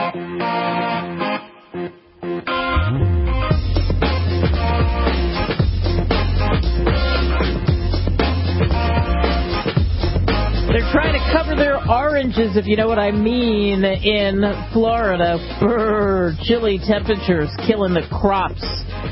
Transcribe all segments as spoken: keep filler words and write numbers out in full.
They're trying to cover their oranges, if you know what I mean, in Florida. Brr, chilly temperatures killing the crops.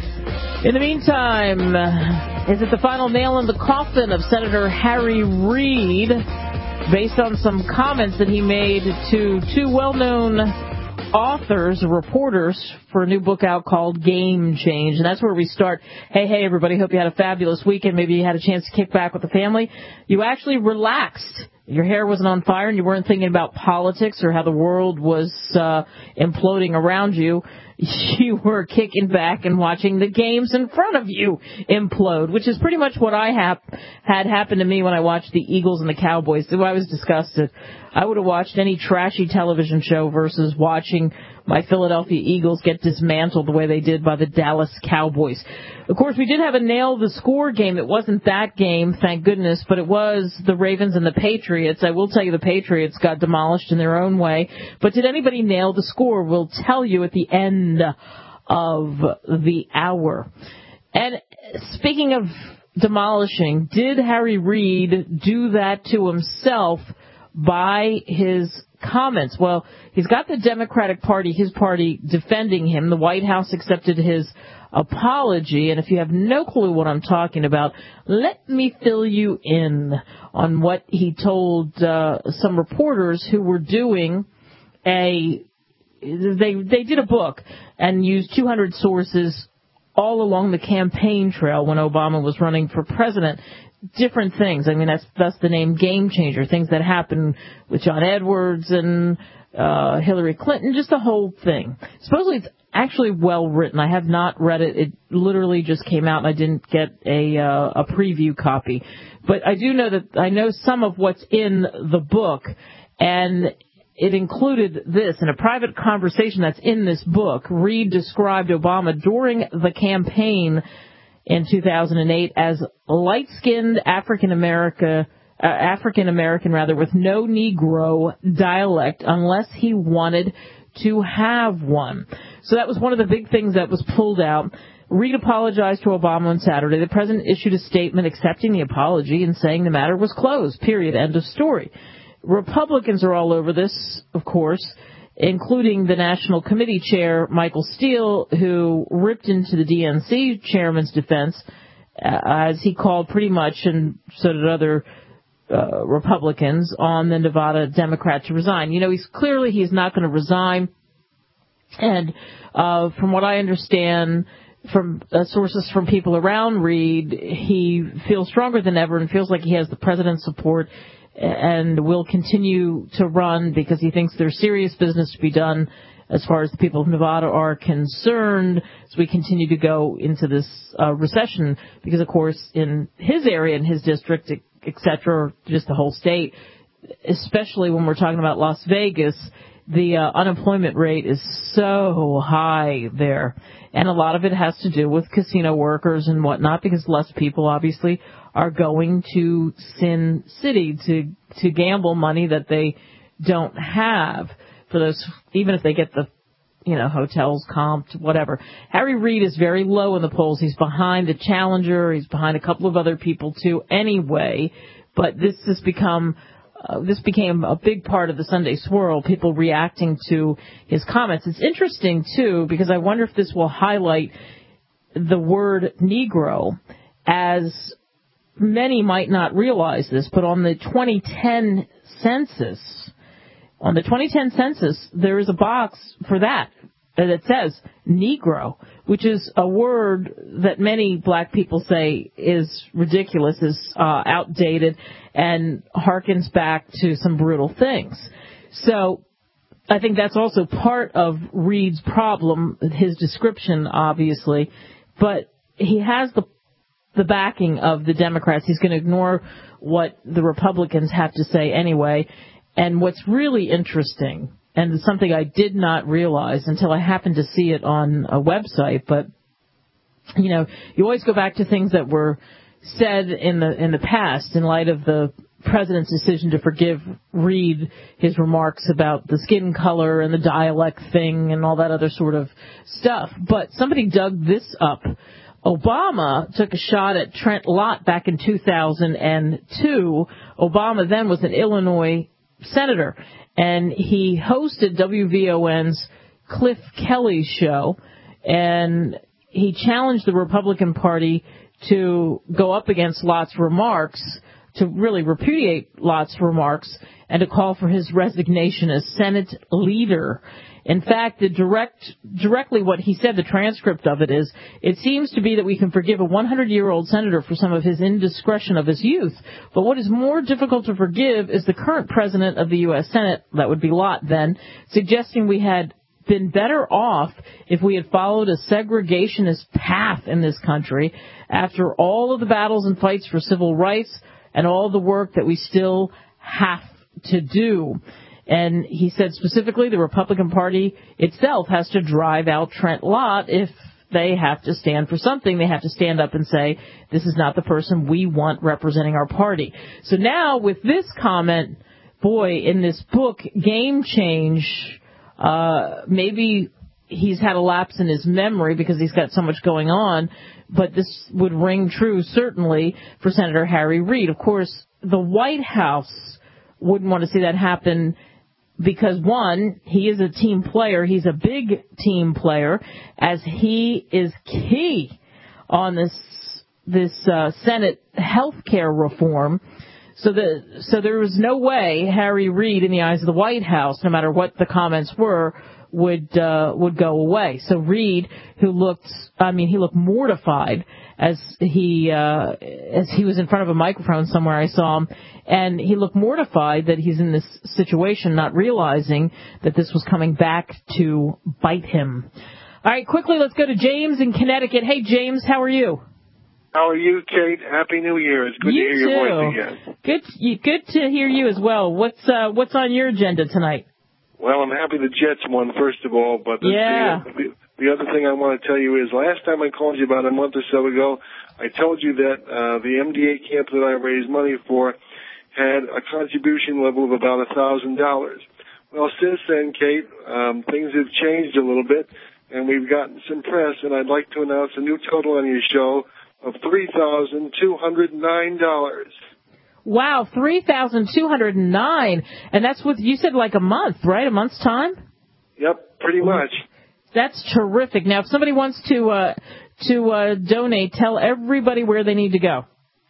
In the meantime, is it the final nail in the coffin of Senator Harry Reid, based on some comments that he made to two well-known authors, reporters, for a new book out called Game Change? And that's where we start. Hey, hey, everybody. Hope you had a fabulous weekend. Maybe you had a chance to kick back with the family. You actually relaxed. Your hair wasn't on fire and you weren't thinking about politics or how the world was uh, imploding around you. You were kicking back and watching the games in front of you implode, which is pretty much what I have had happen to me when I watched the Eagles and the Cowboys. So I was disgusted. I would have watched any trashy television show versus watching my Philadelphia Eagles get dismantled the way they did by the Dallas Cowboys. Of course, we did have a nail the score game. It wasn't that game, thank goodness, but it was the Ravens and the Patriots. I will tell you the Patriots got demolished in their own way. But did anybody nail the score? We'll tell you at the end of the hour. And speaking of demolishing, did Harry Reid do that to himself by his comments? Well, he's got the Democratic Party, his party, defending him. The White House accepted his apology, and if you have no clue what I'm talking about, let me fill you in on what he told uh, some reporters who were doing a they they did a book and used two hundred sources all along the campaign trail when Obama was running for president. Different things. I mean, that's that's the name Game Changer. Things that happened with John Edwards and uh, Hillary Clinton, just the whole thing. Supposedly it's actually well written. I have not read it. It literally just came out and I didn't get a uh, a preview copy. But I do know that I know some of what's in the book, and it included this. In a private conversation that's in this book, Reid described Obama during the campaign in two thousand eight as light-skinned African America, uh, African American rather, with no Negro dialect unless he wanted to have one. So that was one of the big things that was pulled out. Reid apologized to Obama on Saturday. The president issued a statement accepting the apology and saying the matter was closed, period, end of story. Republicans are all over this, of course, including the National Committee Chair, Michael Steele, who ripped into the D N C chairman's defense, uh, as he called pretty much, and so did other uh, Republicans, on the Nevada Democrat to resign. You know, he's clearly he's not going to resign. And uh, from what I understand from uh, sources from people around Reid, he feels stronger than ever and feels like he has the president's support and will continue to run because he thinks there's serious business to be done as far as the people of Nevada are concerned as we continue to go into this uh, recession. Because, of course, in his area, in his district, et cetera, just the whole state, especially when we're talking about Las Vegas, the uh, unemployment rate is so high there. And a lot of it has to do with casino workers and whatnot, because less people, obviously, are going to Sin City to to gamble money that they don't have for those, even if they get the, you know, hotels comped, whatever. Harry Reid is very low in the polls. He's behind the challenger. He's behind a couple of other people, too, anyway. But this has become... Uh, this became a big part of the Sunday swirl, people reacting to his comments. It's interesting, too, because I wonder if this will highlight the word Negro, as many might not realize this, but on the twenty ten census, on the twenty ten census, there is a box for that that says Negro, which is a word that many black people say is ridiculous, is uh, outdated, and harkens back to some brutal things. So I think that's also part of Reid's problem, his description, obviously, but he has the the backing of the Democrats. He's going to ignore what the Republicans have to say anyway. And what's really interesting, and something I did not realize until I happened to see it on a website, but, you know, you always go back to things that were said in the in the past in light of the president's decision to forgive Reid his remarks about the skin color and the dialect thing and all that other sort of stuff. But somebody dug this up. Obama took a shot at Trent Lott back in two thousand two. Obama then was an Illinois senator, and he hosted W V O N's Cliff Kelly show, and he challenged the Republican Party to go up against Lott's remarks, to really repudiate Lott's remarks, and to call for his resignation as Senate leader. In fact, the direct, directly what he said, the transcript of it is, it seems to be that we can forgive a hundred-year-old senator for some of his indiscretion of his youth. But what is more difficult to forgive is the current president of the U S Senate, that would be Lott then, suggesting we had been better off if we had followed a segregationist path in this country after all of the battles and fights for civil rights and all the work that we still have to do. And he said specifically the Republican Party itself has to drive out Trent Lott if they have to stand for something. They have to stand up and say, this is not the person we want representing our party. So now with this comment, boy, in this book, Game Change, uh, maybe he's had a lapse in his memory because he's got so much going on, but this would ring true certainly for Senator Harry Reid. Of course, the White House wouldn't want to see that happen because, one, he is a team player. He's a big team player, as he is key on this this uh, Senate health care reform. So the so there was no way Harry Reid, in the eyes of the White House, no matter what the comments were, would uh, would go away. So Reid, who looked, I mean, he looked mortified as he uh, as he was in front of a microphone somewhere. I saw him, and he looked mortified that he's in this situation, not realizing that this was coming back to bite him. All right, quickly, let's go to James in Connecticut. Hey, James, how are you? How are you, Kate? Happy New Year. It's good you to hear too. your voice again. Good, good to hear you as well. What's uh, what's on your agenda tonight? Well, I'm happy the Jets won, first of all, but the, yeah. the, the, the other thing I want to tell you is last time I called you about a month or so ago, I told you that uh, the M D A camp that I raised money for had a contribution level of about one thousand dollars. Well, since then, Kate, um, things have changed a little bit, and we've gotten some press, and I'd like to announce a new total on your show of three thousand two hundred nine dollars. Wow, three thousand two hundred nine dollars. And that's with, you said like a month, right? A month's time? Yep, pretty much. That's terrific. Now, if somebody wants to uh, to uh, donate, tell everybody where they need to go.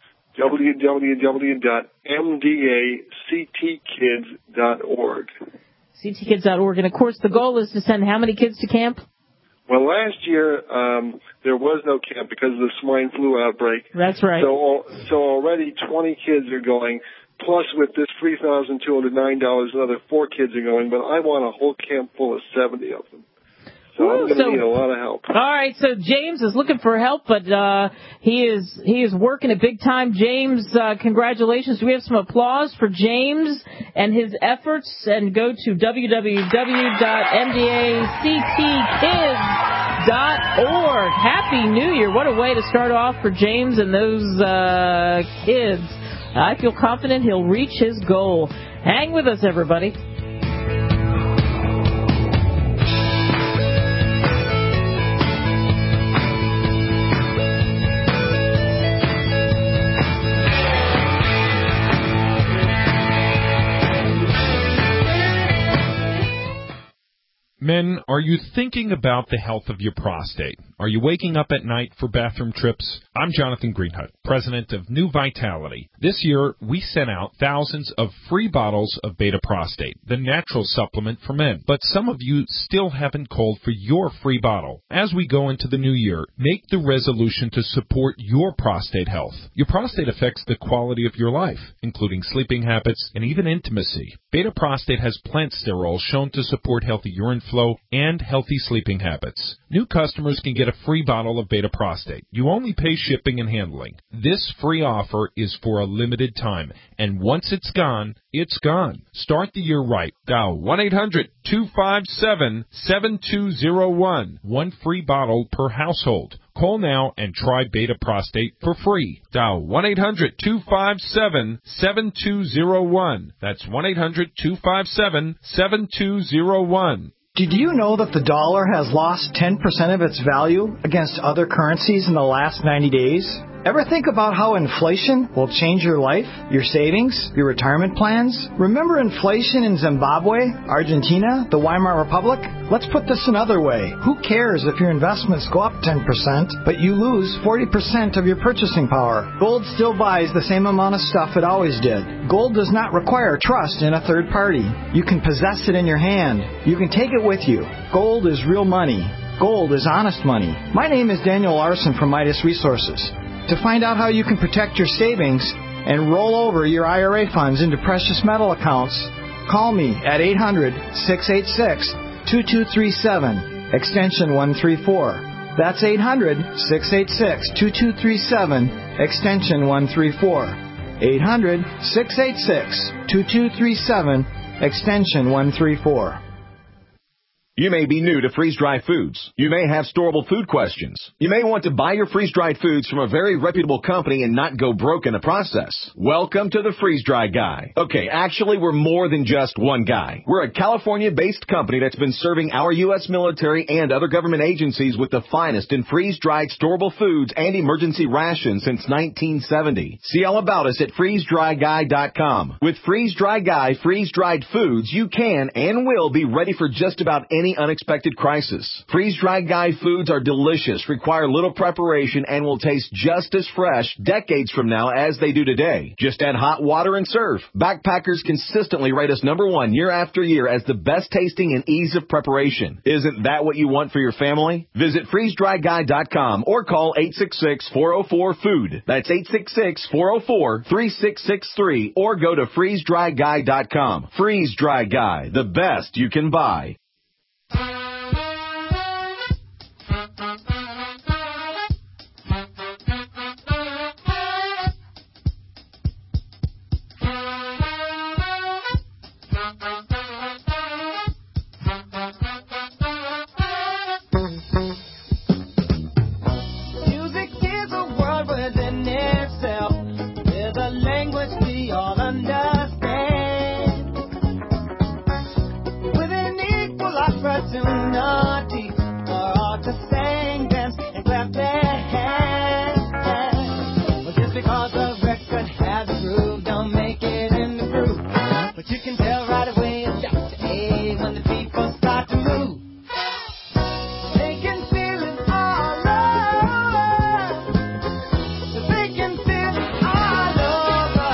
w w w dot m d a c t kids dot org. c t kids dot org. And, of course, the goal is to send how many kids to camp? Well, last year um, there was no camp because of the swine flu outbreak. That's right. So, so already twenty kids are going. Plus, with this three thousand two hundred nine dollars, another four kids are going. But I want a whole camp full of seventy of them. So Ooh, I'm going to so, need a lot of help. All right. So James is looking for help, but uh, he is he is working it big time. James, uh, congratulations. Do we have some applause for James and his efforts? And go to w w w dot m d a c t kids dot org. Happy New Year. What a way to start off for James and those uh, kids. I feel confident he'll reach his goal. Hang with us, everybody. Men, are you thinking about the health of your prostate? Are you waking up at night for bathroom trips? I'm Jonathan Greenhut, president of New Vitality. This year, we sent out thousands of free bottles of Beta Prostate, the natural supplement for men. But some of you still haven't called for your free bottle. As we go into the new year, make the resolution to support your prostate health. Your prostate affects the quality of your life, including sleeping habits and even intimacy. Beta Prostate has plant sterols shown to support healthy urine flow and healthy sleeping habits. New customers can get a free bottle of Beta Prostate. You only pay shipping and handling. This free offer is for a limited time, and once it's gone, it's gone. Start the year right. Dial one eight hundred two five seven seven two zero one. One free bottle per household. Call now and try Beta Prostate for free. Dial one eight hundred two five seven seven two zero one. That's one eight hundred two five seven seven two zero one. Did you know that the dollar has lost ten percent of its value against other currencies in the last ninety days? Ever think about how inflation will change your life, your savings, your retirement plans? Remember inflation in Zimbabwe, Argentina, the Weimar Republic? Let's put this another way. Who cares if your investments go up ten percent, but you lose forty percent of your purchasing power? Gold still buys the same amount of stuff it always did. Gold does not require trust in a third party. You can possess it in your hand. You can take it with you. Gold is real money. Gold is honest money. My name is Daniel Larson from Midas Resources. To find out how you can protect your savings and roll over your I R A funds into precious metal accounts, call me at eight hundred six eight six two two three seven, extension one three four. That's eight hundred six eight six two two three seven, extension one three four. eight hundred six eight six two two three seven, extension one three four. You may be new to freeze-dried foods. You may have storable food questions. You may want to buy your freeze-dried foods from a very reputable company and not go broke in the process. Welcome to the Freeze-Dry Guy. Okay, actually, we're more than just one guy. We're a California-based company that's been serving our U S military and other government agencies with the finest in freeze-dried storable foods and emergency rations since nineteen seventy. See all about us at freeze dry guy dot com. With Freeze-Dry Guy freeze-dried foods, you can and will be ready for just about any unexpected crisis. Freeze-Dried Guy foods are delicious, require little preparation, and will taste just as fresh decades from now as they do today. Just add hot water and serve. Backpackers consistently rate us number one year after year as the best tasting and ease of preparation. Isn't that what you want for your family? Visit freeze dry guy dot com or call eight six six four zero four food. That's eight six six four zero four three six six three or go to freeze dry guy dot com. Freeze-Dry Guy, the best you can buy. Music is a world within itself, with a language we all understand, with an equal opportunity for all to sing, dance, and clap their hands. Well, just because a record has a groove, don't make it in the groove. But you can tell right away it's Doctor A when the people start to move. They can feel it all over. They can feel it all over.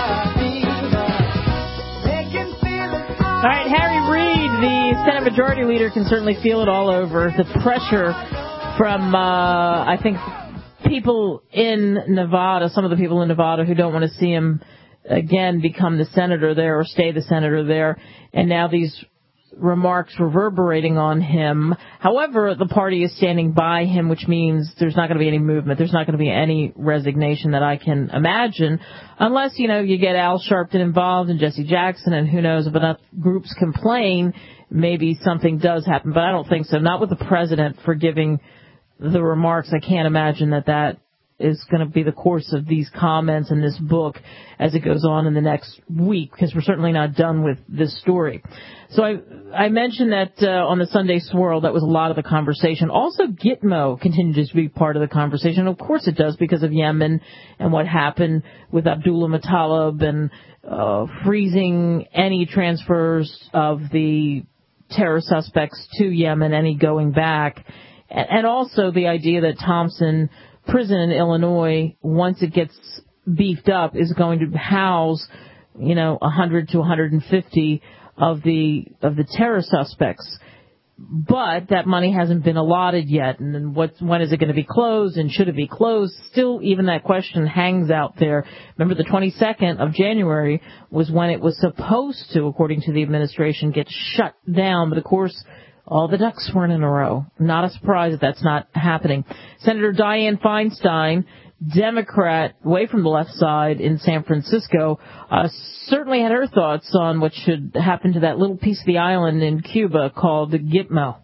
They can feel it all All right, Harry Reid, the Senate Majority Leader, can certainly feel it all over. The pressure from, uh, I think, people in Nevada, some of the people in Nevada who don't want to see him again become the senator there or stay the senator there, and now these remarks reverberating on him. However, the party is standing by him, which means there's not going to be any movement. There's not going to be any resignation that I can imagine, unless, you know, you get Al Sharpton involved and Jesse Jackson, and who knows, if enough groups complain, maybe something does happen. But I don't think so. Not with the president for giving the remarks. I can't imagine that that is going to be the course of these comments in this book as it goes on in the next week, because we're certainly not done with this story. So I, I mentioned that uh, on the Sunday Swirl, that was a lot of the conversation. Also, Gitmo continues to be part of the conversation. Of course it does, because of Yemen and what happened with Abdullah Muttalib and uh, freezing any transfers of the terror suspects to Yemen, any going back. And, and also the idea that Thompson Prison in Illinois, once it gets beefed up, is going to house, you know, one hundred to one hundred fifty of the of the terror suspects. But that money hasn't been allotted yet, and then what, when is it going to be closed, and should it be closed? Still, even that question hangs out there. Remember, the twenty-second of January was when it was supposed to, according to the administration, get shut down. But of course, all the ducks weren't in a row. Not a surprise that that's not happening. Senator Dianne Feinstein, Democrat, way from the left side in San Francisco, uh, certainly had her thoughts on what should happen to that little piece of the island in Cuba called Gitmo.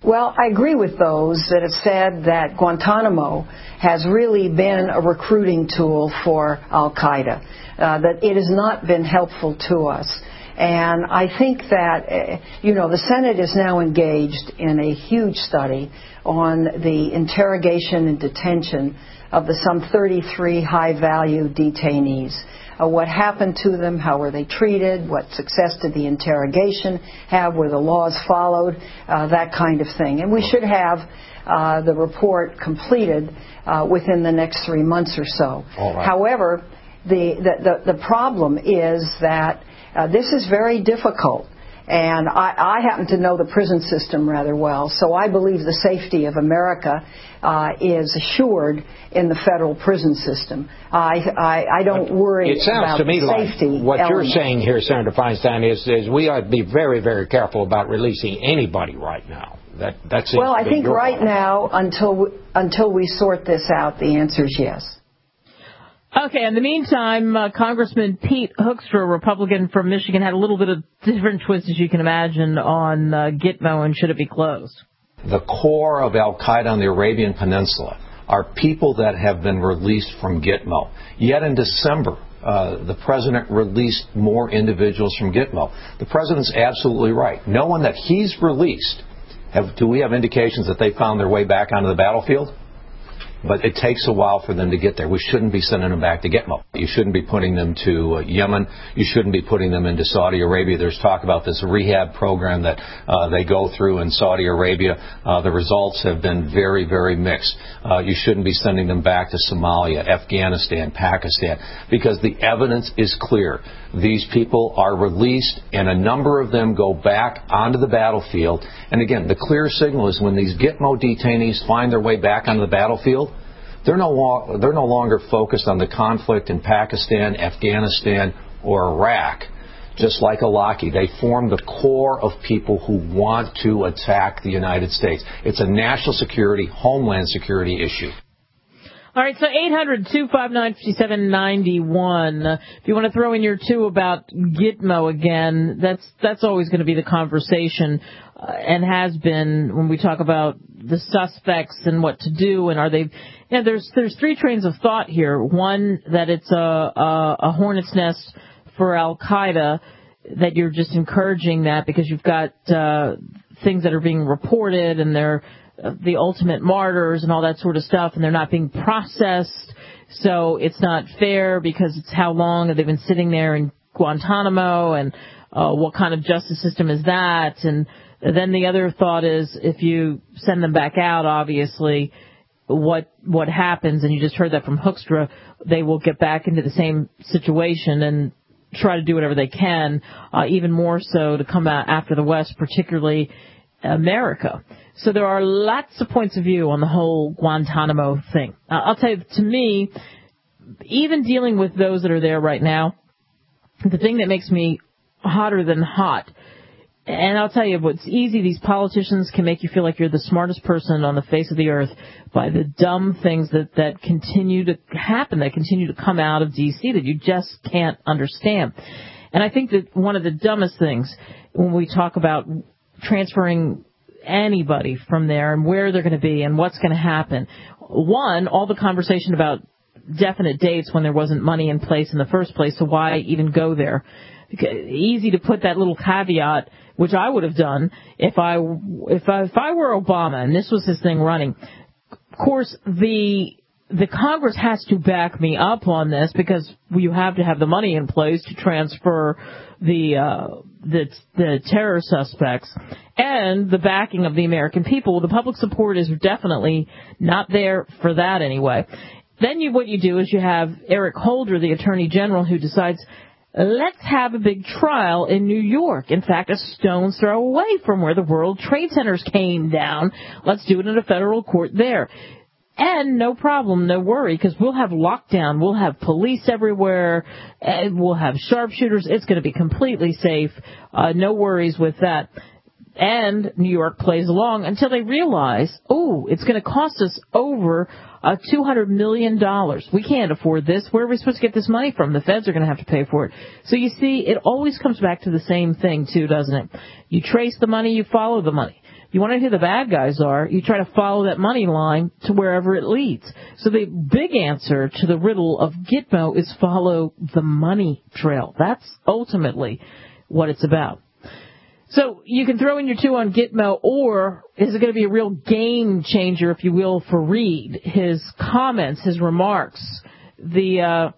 Well, I agree with those that have said that Guantanamo has really been a recruiting tool for al-Qaeda, uh, that it has not been helpful to us. And I think that, uh, you know, the Senate is now engaged in a huge study on the interrogation and detention of the some thirty-three high-value detainees. Uh, what happened to them, how were they treated, what success did the interrogation have, were the laws followed, uh, that kind of thing. And we should have uh, the report completed uh, within the next three months or so. All right. However, the, the, the, the problem is that uh, this is very difficult. And I, I happen to know the prison system rather well, so I believe the safety of America uh, is assured in the federal prison system. I, I, I don't worry it sounds about to me the like safety what element. you're saying here, Senator Feinstein, is, is we ought to be very, very careful about releasing anybody right now. That, that seems well, to I be think your right problem. now, until we, until we sort this out, the answer is yes. Okay, in the meantime, uh, Congressman Pete Hoekstra, a Republican from Michigan, had a little bit of different twist, as you can imagine, on uh, Gitmo and should it be closed. The core of al-Qaeda on the Arabian Peninsula are people that have been released from Gitmo. Yet in December, uh, the president released more individuals from Gitmo. The president's absolutely right. No one that he's released, have, do we have indications that they found their way back onto the battlefield? But it takes a while for them to get there. We shouldn't be sending them back to Gitmo. You shouldn't be putting them to uh, Yemen. You shouldn't be putting them into Saudi Arabia. There's talk about this rehab program that uh, they go through in Saudi Arabia. Uh, the results have been very, very mixed. Uh, you shouldn't be sending them back to Somalia, Afghanistan, Pakistan, because the evidence is clear. These people are released, and a number of them go back onto the battlefield. And again, the clear signal is when these Gitmo detainees find their way back onto the battlefield, they're no, lo- they're no longer focused on the conflict in Pakistan, Afghanistan, or Iraq. Just like Alaki, they form the core of people who want to attack the United States. It's a national security, homeland security issue. All right, so eight hundred, two five nine, five seven nine one. Uh, if you want to throw in your two about Gitmo again, that's that's always going to be the conversation, uh, and has been when we talk about the suspects and what to do, and are they... You know, there's there's three trains of thought here. One, that it's a, a, a hornet's nest for al-Qaeda, that you're just encouraging that because you've got uh, things that are being reported and they're the ultimate martyrs and all that sort of stuff, and they're not being processed, so it's not fair because it's how long have they been sitting there in Guantanamo, and uh, what kind of justice system is that? And then the other thought is, if you send them back out, obviously, what what happens, and you just heard that from Hoekstra, they will get back into the same situation and try to do whatever they can, uh, even more so to come out after the West, particularly America. So there are lots of points of view on the whole Guantanamo thing. Uh, I'll tell you, to me, even dealing with those that are there right now, the thing that makes me hotter than hot, and I'll tell you what's easy, these politicians can make you feel like you're the smartest person on the face of the earth by the dumb things that, that continue to happen, that continue to come out of D C that you just can't understand. And I think that one of the dumbest things when we talk about transferring anybody from there and where they're going to be and what's going to happen. One, all the conversation about definite dates when there wasn't money in place in the first place, so why even go there? Easy to put that little caveat, which I would have done if I if I, if I were Obama and this was his thing running. Of course, the the Congress has to back me up on this because you have to have the money in place to transfer the uh, the the terror suspects and the backing of the American people. The public support is definitely not there for that anyway. Then you, what you do is you have Eric Holder, the Attorney General, who decides, let's have a big trial in New York. In fact, a stone's throw away from where the World Trade Centers came down. Let's do it in a federal court there. And no problem, no worry, because we'll have lockdown. We'll have police everywhere. And we'll have sharpshooters. It's going to be completely safe. Uh, no worries with that. And New York plays along until they realize, oh, it's going to cost us over uh, two hundred million dollars. We can't afford this. Where are we supposed to get this money from? The feds are going to have to pay for it. So you see, it always comes back to the same thing, too, doesn't it? You trace the money, you follow the money. You want to know who the bad guys are, you try to follow that money line to wherever it leads. So the big answer to the riddle of Gitmo is follow the money trail. That's ultimately what it's about. So you can throw in your two on Gitmo, or is it going to be a real game changer, if you will, for Reid? His comments, his remarks, the uh,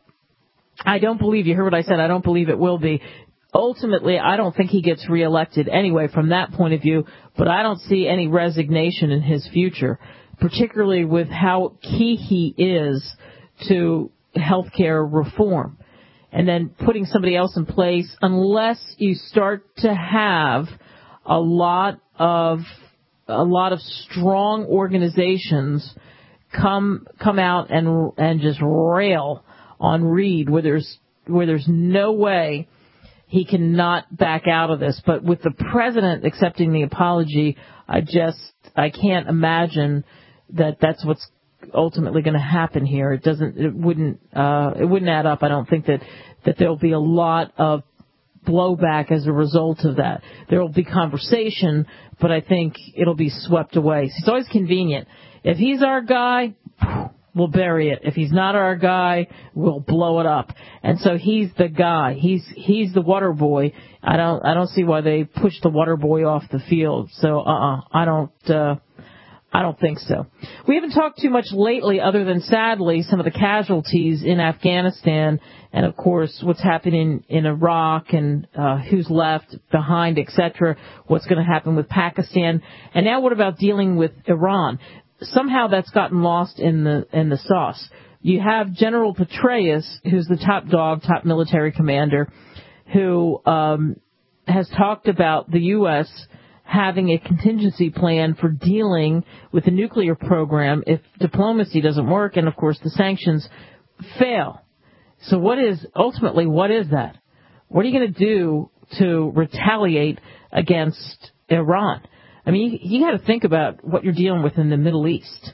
I don't believe, you heard what I said, I don't believe it will be. Ultimately, I don't think he gets reelected anyway from that point of view, but I don't see any resignation in his future, particularly with how key he is to healthcare reform. And then putting somebody else in place, unless you start to have a lot of a lot of strong organizations come come out and and just rail on Reid, where there's where there's no way he cannot back out of this. But with the president accepting the apology, I just I can't imagine that that's what's ultimately going to happen here. It doesn't, it wouldn't, uh, it wouldn't add up. I don't think that, that there'll be a lot of blowback as a result of that. There will be conversation, but I think it'll be swept away. It's always convenient. If he's our guy, we'll bury it. If he's not our guy, we'll blow it up. And so he's the guy. He's, he's the water boy. I don't, I don't see why they pushed the water boy off the field. So, uh-uh, I don't, uh, I don't think so. We haven't talked too much lately, other than, sadly, some of the casualties in Afghanistan and, of course, what's happening in Iraq and uh, who's left behind, et cetera, what's going to happen with Pakistan. And now what about dealing with Iran? Somehow that's gotten lost in the in the sauce. You have General Petraeus, who's the top dog, top military commander, who um, has talked about the U S having a contingency plan for dealing with the nuclear program if diplomacy doesn't work and, of course, the sanctions fail. So what is, ultimately, what is that? What are you going to do to retaliate against Iran? I mean, you, you got to think about what you're dealing with in the Middle East.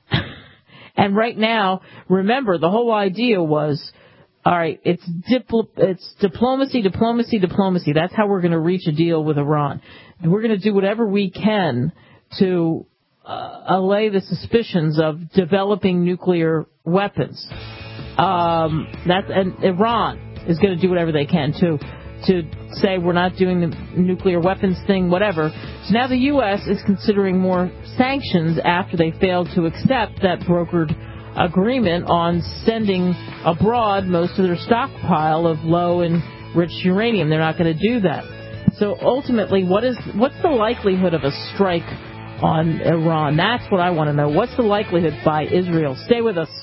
And right now, remember, the whole idea was, all right, it's dipl- it's diplomacy, diplomacy, diplomacy. That's how we're going to reach a deal with Iran. We're going to do whatever we can to uh, allay the suspicions of developing nuclear weapons. Um, that's, and Iran is going to do whatever they can to to say we're not doing the nuclear weapons thing, whatever. So now the U S is considering more sanctions after they failed to accept that brokered agreement on sending abroad most of their stockpile of low and rich uranium. They're not going to do that. So ultimately, what is what's the likelihood of a strike on Iran? That's what I want to know. What's the likelihood by Israel? Stay with us.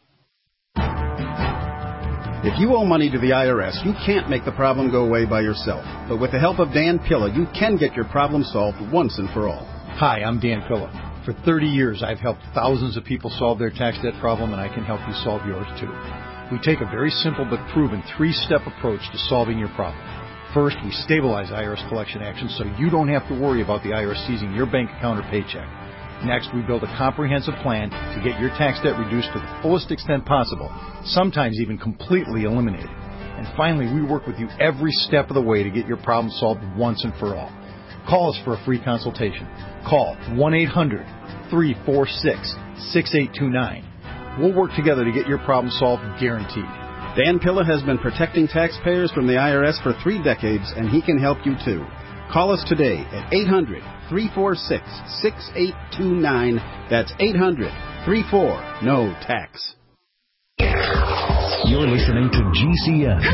If you owe money to the I R S, you can't make the problem go away by yourself. But with the help of Dan Pilla, you can get your problem solved once and for all. Hi, I'm Dan Pilla. For thirty years, I've helped thousands of people solve their tax debt problem, and I can help you solve yours, too. We take a very simple but proven three-step approach to solving your problem. First, we stabilize I R S collection actions so you don't have to worry about the I R S seizing your bank account or paycheck. Next, we build a comprehensive plan to get your tax debt reduced to the fullest extent possible, sometimes even completely eliminated. And finally, we work with you every step of the way to get your problem solved once and for all. Call us for a free consultation. Call one eight hundred three four six six eight two nine. We'll work together to get your problem solved, guaranteed. Dan Pilla has been protecting taxpayers from the I R S for three decades, and he can help you too. Call us today at eight hundred three four six six eight two nine. That's eight hundred three four no tax. You're listening to G C N,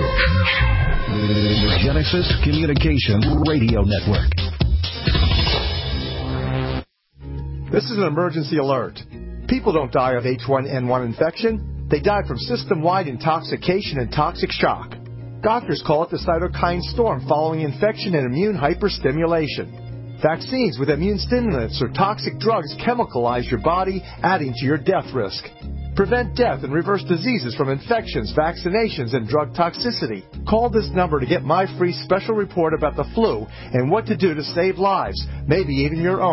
the Genesis Communications Radio Network. This is an emergency alert. People don't die of H one N one infection. They die from system-wide intoxication and toxic shock. Doctors call it the cytokine storm following infection and immune hyperstimulation. Vaccines with immune stimulants or toxic drugs chemicalize your body, adding to your death risk. Prevent death and reverse diseases from infections, vaccinations, and drug toxicity. Call this number to get my free special report about the flu and what to do to save lives, maybe even your own.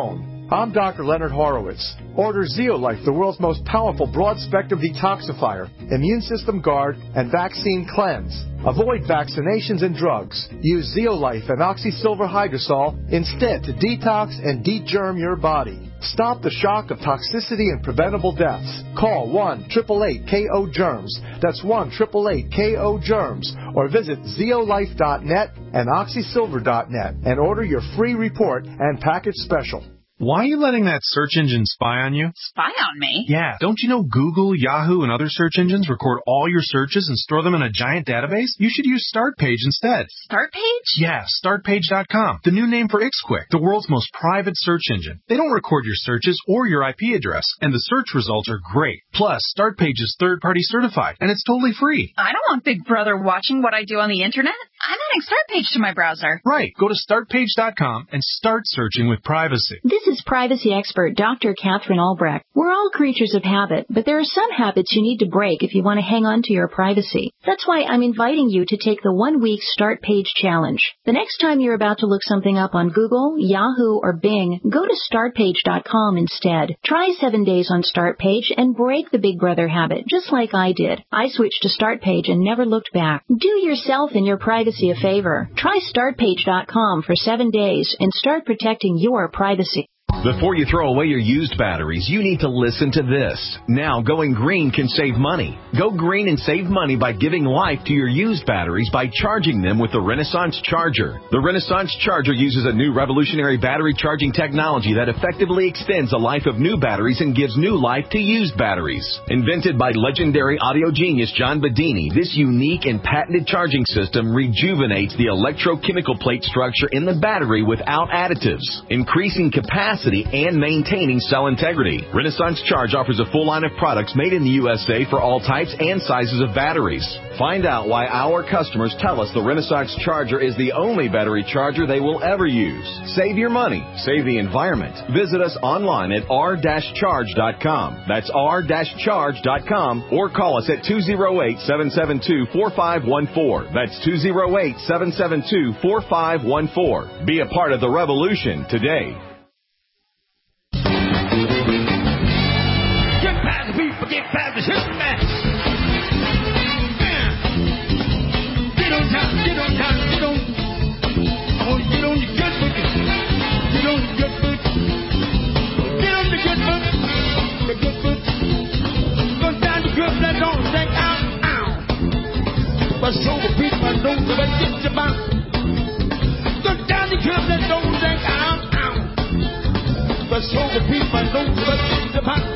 I'm Doctor Leonard Horowitz. Order Zeolife, the world's most powerful broad-spectrum detoxifier, immune system guard, and vaccine cleanse. Avoid vaccinations and drugs. Use Zeolife and Oxysilver Hydrosol instead to detox and degerm your body. Stop the shock of toxicity and preventable deaths. Call one eight eight eight K O germs. That's one eight eight eight K O germs. Or visit zeolife dot net and oxysilver dot net and order your free report and package special. Why are you letting that search engine spy on you? Spy on me? Yeah. Don't you know Google, Yahoo, and other search engines record all your searches and store them in a giant database? You should use StartPage instead. StartPage? Yeah, start page dot com. The new name for IxQuick, the world's most private search engine. They don't record your searches or your I P address, and the search results are great. Plus, StartPage is third-party certified, and it's totally free. I don't want Big Brother watching what I do on the internet. I'm adding StartPage to my browser. Right. Go to start page dot com and start searching with privacy. This is privacy expert Doctor Catherine Albrecht. We're all creatures of habit, but there are some habits you need to break if you want to hang on to your privacy. That's why I'm inviting you to take the one-week Start Page Challenge. The next time you're about to look something up on Google, Yahoo, or Bing, go to start page dot com instead. Try seven days on StartPage and break the Big Brother habit, just like I did. I switched to StartPage and never looked back. Do yourself and your privacy a favor. Try start page dot com for seven days and start protecting your privacy. Before you throw away your used batteries, you need to listen to this. Now, going green can save money. Go green and save money by giving life to your used batteries by charging them with the Renaissance Charger. The Renaissance Charger uses a new revolutionary battery charging technology that effectively extends the life of new batteries and gives new life to used batteries. Invented by legendary audio genius John Bedini, this unique and patented charging system rejuvenates the electrochemical plate structure in the battery without additives, increasing capacity and maintaining cell integrity. Renaissance Charge offers a full line of products made in the U S A for all types and sizes of batteries. Find out why our customers tell us the Renaissance Charger is the only battery charger they will ever use. Save your money. Save the environment. Visit us online at r dash charge dot com. That's r dash charge dot com or call us at two oh eight, seven seven two, four five one four. That's two oh eight, seven seven two, four five one four. Be a part of the revolution today. Get past the shit, man. Get on time, get on time, get on. Oh, get on the good foot. Get on the good foot. Get on the good foot. The good foot. Go down the good blood, don't take out. Ow. But so the people don't give a shit about. Go down the good blood, don't take out. Ow. But so the people don't give a shit about.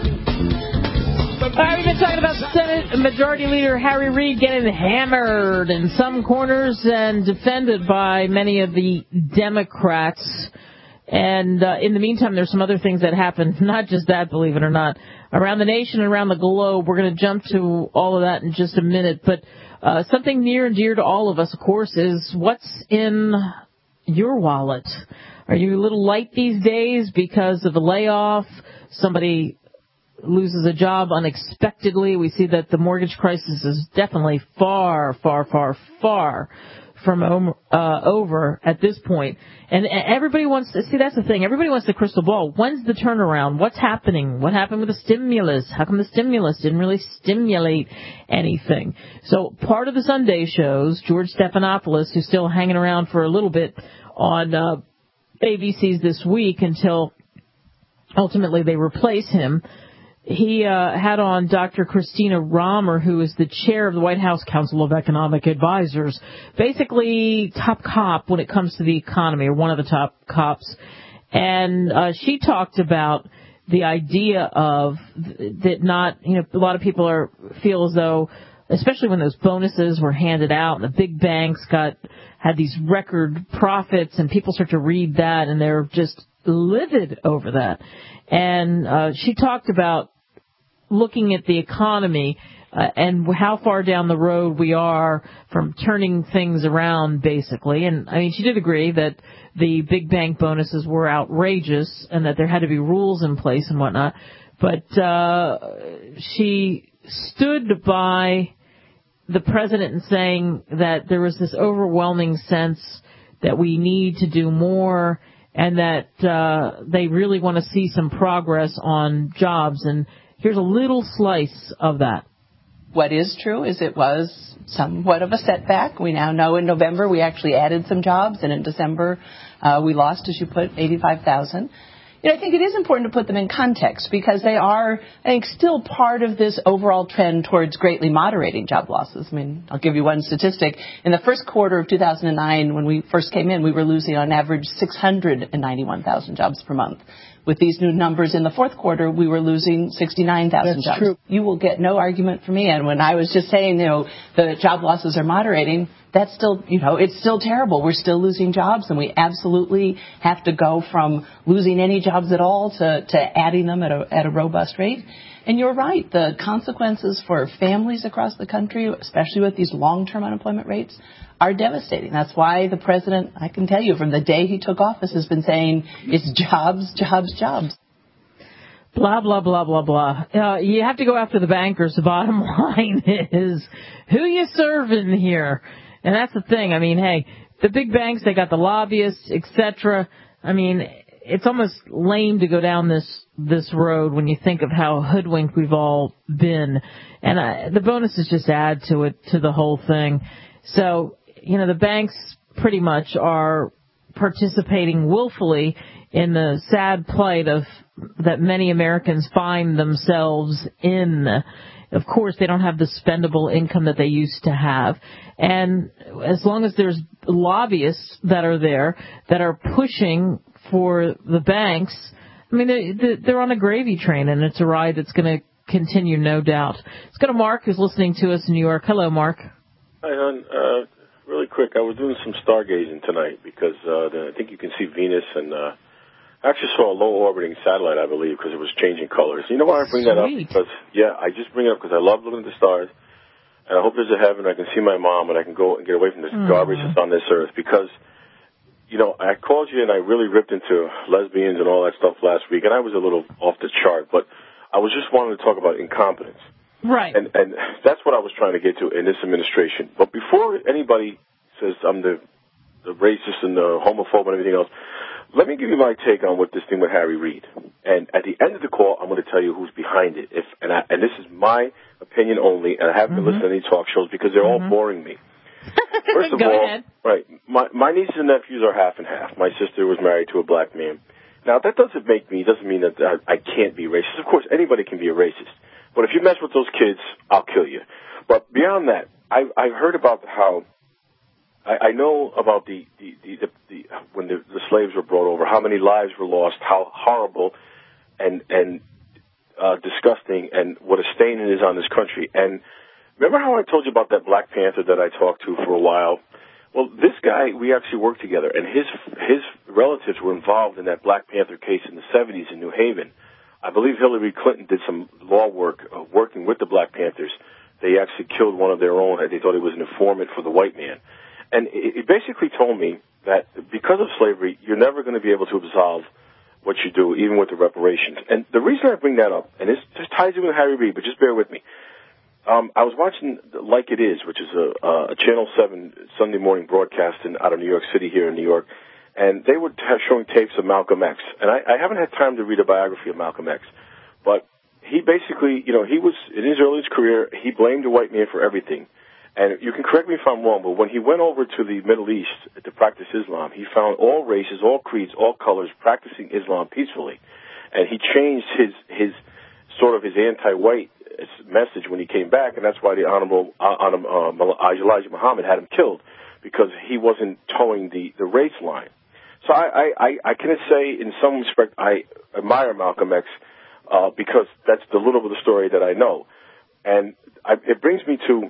All right, we've been talking about Senate Majority Leader Harry Reid getting hammered in some corners and defended by many of the Democrats. And uh, in the meantime, there's some other things that happened, not just that, believe it or not, around the nation and around the globe. We're going to jump to all of that in just a minute. But uh, something near and dear to all of us, of course, is what's in your wallet. Are you a little light these days because of a layoff? Somebody loses a job unexpectedly. We see that the mortgage crisis is definitely far, far, far, far from uh, over at this point. And everybody wants to see, that's the thing. Everybody wants the crystal ball. When's the turnaround? What's happening? What happened with the stimulus? How come the stimulus didn't really stimulate anything? So part of the Sunday shows, George Stephanopoulos, who's still hanging around for a little bit on uh, A B C's This Week until ultimately they replace him. He uh, had on Doctor Christina Romer, who is the chair of the White House Council of Economic Advisors, basically top cop when it comes to the economy, or one of the top cops. And uh, she talked about the idea of that not, you know, a lot of people are feel as though, especially when those bonuses were handed out and the big banks got had these record profits, and people start to read that and they're just livid over that. And uh, she talked about looking at the economy uh, and how far down the road we are from turning things around, basically. And, I mean, she did agree that the big bank bonuses were outrageous and that there had to be rules in place and whatnot. But uh, she stood by the president in saying that there was this overwhelming sense that we need to do more and that uh, they really want to see some progress on jobs. And here's a little slice of that. What is true is it was somewhat of a setback. We now know in November we actually added some jobs, and in December uh, we lost, as you put, eighty-five thousand. You know, I think it is important to put them in context because they are, I think, still part of this overall trend towards greatly moderating job losses. I mean, I'll give you one statistic. In the first quarter of two thousand nine, when we first came in, we were losing on average six hundred ninety-one thousand jobs per month. With these new numbers in the fourth quarter, we were losing sixty-nine thousand jobs. True. You will get no argument from me. And when I was just saying, you know, the job losses are moderating, that's still, you know, it's still terrible. We're still losing jobs, and we absolutely have to go from losing any jobs at all to, to adding them at a, at a robust rate. And you're right. The consequences for families across the country, especially with these long-term unemployment rates, are devastating. That's why the president, I can tell you, from the day he took office, has been saying it's jobs, jobs, jobs. Blah, blah, blah, blah, blah. Uh, you have to go after the bankers. The bottom line is, who you serving here? And that's the thing. I mean, hey, the big banks, they got the lobbyists, et cetera. I mean, it's almost lame to go down this this road when you think of how hoodwinked we've all been. And uh, the bonuses just add to it, to the whole thing. So, you know, the banks pretty much are participating willfully in the sad plight of that many Americans find themselves in. Of course, they don't have the spendable income that they used to have. And as long as there's lobbyists that are there that are pushing for the banks, I mean, they're on a gravy train, and it's a ride that's going to continue, no doubt. Let's go to Mark, who's listening to us in New York. Hello, Mark. Hi, hon. Uh, really quick, I was doing some stargazing tonight because uh, the, I think you can see Venus, and uh, I actually saw a low-orbiting satellite, I believe, because it was changing colors. You know why I bring Sweet. that up? Because, yeah, I just bring it up because I love looking at the stars, and I hope there's a heaven I can see my mom and I can go and get away from this mm. garbage that's on this earth. Because, you know, I called you and I really ripped into lesbians and all that stuff last week, and I was a little off the chart, but I was just wanting to talk about incompetence. Right. And, and that's what I was trying to get to in this administration. But before anybody says I'm the, the racist and the homophobe and everything else, let me give you my take on what this thing with Harry Reid. And at the end of the call, I'm going to tell you who's behind it. If and, I, and this is my opinion only, and I haven't been mm-hmm. listening to any talk shows because they're mm-hmm. all boring me. First of Go all, ahead. right, my, my nieces and nephews are half and half. My sister was married to a black man. Now, that doesn't make me, doesn't mean that I, I can't be racist. Of course, anybody can be a racist. But if you mess with those kids, I'll kill you. But beyond that, I, I've heard about how, I, I know about the, the, the, the, the when the, the slaves were brought over, how many lives were lost, how horrible and, and uh, disgusting and what a stain it is on this country. And remember how I told you about that Black Panther that I talked to for a while? Well, this guy, we actually worked together, and his his relatives were involved in that Black Panther case in the seventies in New Haven. I believe Hillary Clinton did some law work uh, working with the Black Panthers. They actually killed one of their own. They thought he was an informant for the white man. And it, it basically told me that because of slavery, you're never going to be able to absolve what you do, even with the reparations. And the reason I bring that up, and this just ties in with Harry Reid, but just bear with me. Um, I was watching Like It Is, which is a, a Channel seven Sunday morning broadcast in, out of New York City here in New York, and they were t- showing tapes of Malcolm X. And I, I haven't had time to read a biography of Malcolm X, but he basically, you know, he was, in his earliest career, he blamed the white man for everything. And you can correct me if I'm wrong, but when he went over to the Middle East to practice Islam, he found all races, all creeds, all colors practicing Islam peacefully. And he changed his, his sort of his anti-white message when he came back, and that's why the Honorable uh, uh, Elijah Muhammad had him killed, because he wasn't towing the, the race line. So I, I, I can say, in some respect, I admire Malcolm X uh, because that's the little bit of the story that I know. And I, it brings me to,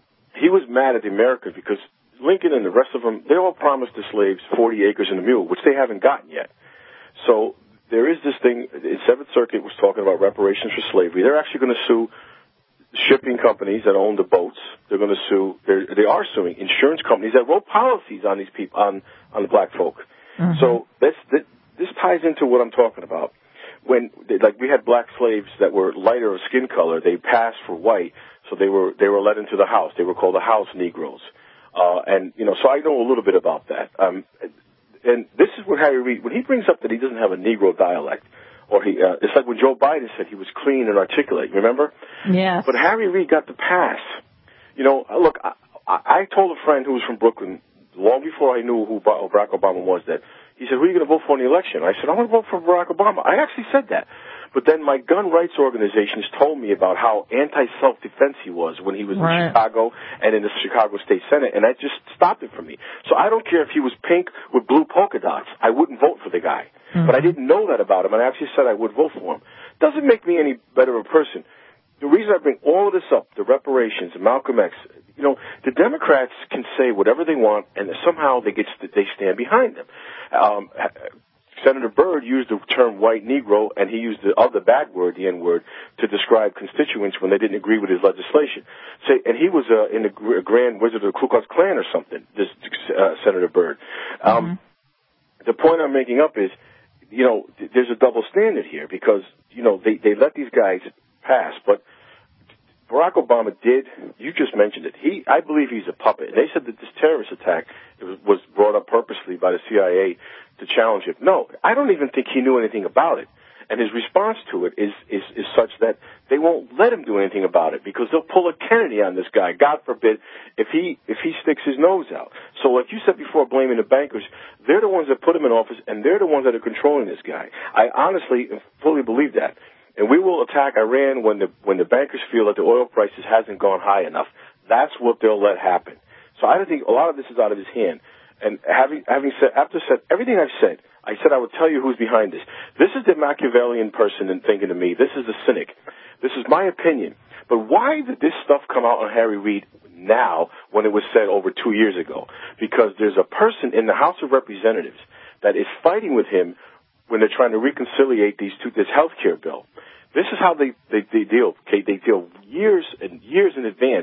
he was mad at the Americans because Lincoln and the rest of them, they all promised the slaves forty acres and a mule, which they haven't gotten yet. So there is this thing, the Seventh Circuit was talking about reparations for slavery. They're actually going to sue shipping companies that own the boats. They're going to sue, they are suing insurance companies that wrote policies on these people, on, on the black folk. Mm-hmm. So this, this, this ties into what I'm talking about. When, like, we had black slaves that were lighter of skin color, they passed for white, so they were, they were let into the house. They were called the house Negroes. Uh, and, you know, so I know a little bit about that. Um, and this is what Harry Reid, when he brings up that he doesn't have a Negro dialect, or he, uh, it's like when Joe Biden said he was clean and articulate, remember? Yeah. But Harry Reid got the pass. You know, look, I, I told a friend who was from Brooklyn, long before I knew who Barack Obama was, that he said, who are you going to vote for in the election? I said, I'm going to vote for Barack Obama. I actually said that. But then my gun rights organizations told me about how anti-self-defense he was when he was right. in Chicago and in the Chicago State Senate, and that just stopped it for me. So I don't care if he was pink with blue polka dots. I wouldn't vote for the guy. Mm-hmm. But I didn't know that about him, and I actually said I would vote for him. Doesn't make me any better of a person. The reason I bring all of this up, the reparations, Malcolm X, you know, the Democrats can say whatever they want, and somehow they get they stand behind them. Um, Senator Byrd used the term white Negro, and he used the other bad word, the N-word, to describe constituents when they didn't agree with his legislation. Say, and he was uh, in the Grand Wizard of the Ku Klux Klan or something, this uh, Senator Byrd. Um, mm-hmm. The point I'm making up is, you know, th- there's a double standard here because, you know, they, they let these guys pass, but Barack Obama did, you just mentioned it, he, I believe he's a puppet. They said that this terrorist attack was brought up purposely by the C I A to challenge him. No, I don't even think he knew anything about it. And his response to it is, is, is such that they won't let him do anything about it because they'll pull a Kennedy on this guy, God forbid, if he, if he sticks his nose out. So like you said before, blaming the bankers, they're the ones that put him in office and they're the ones that are controlling this guy. I honestly fully believe that. And we will attack Iran when the when the bankers feel that the oil prices hasn't gone high enough. That's what they'll let happen. So I don't think a lot of this is out of his hand. And having having said after said everything I've said, I said I would tell you who's behind this. This is the Machiavellian person and thinking to me. This is the cynic. This is my opinion. But why did this stuff come out on Harry Reid now when it was said over two years ago? Because there's a person in the House of Representatives that is fighting with him when they're trying to reconciliate these two, this health care bill. This is how they, they, they deal. Okay, they deal years and years in advance.